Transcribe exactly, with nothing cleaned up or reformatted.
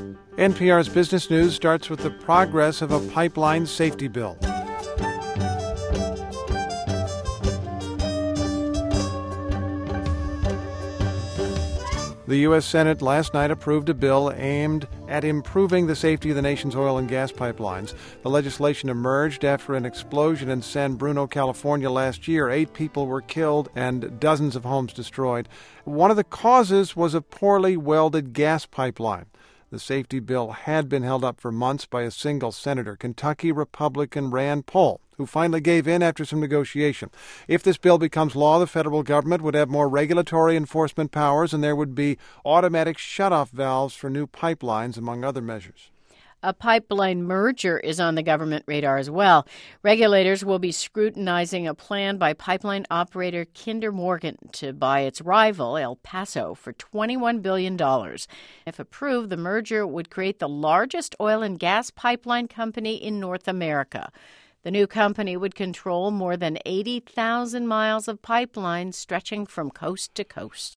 N P R's Business News starts with the progress of a pipeline safety bill. The U S Senate last night approved a bill aimed at improving the safety of the nation's oil and gas pipelines. The legislation emerged after an explosion in San Bruno, California last year. Eight people were killed and dozens of homes destroyed. One of the causes was a poorly welded gas pipeline. The safety bill had been held up for months by a single senator, Kentucky Republican Rand Paul, who finally gave in after some negotiation. If this bill becomes law, the federal government would have more regulatory enforcement powers, and there would be automatic shutoff valves for new pipelines, among other measures. A pipeline merger is on the government radar as well. Regulators will be scrutinizing a plan by pipeline operator Kinder Morgan to buy its rival, El Paso, for twenty-one billion dollars. If approved, the merger would create the largest oil and gas pipeline company in North America. The new company would control more than eighty thousand miles of pipelines stretching from coast to coast.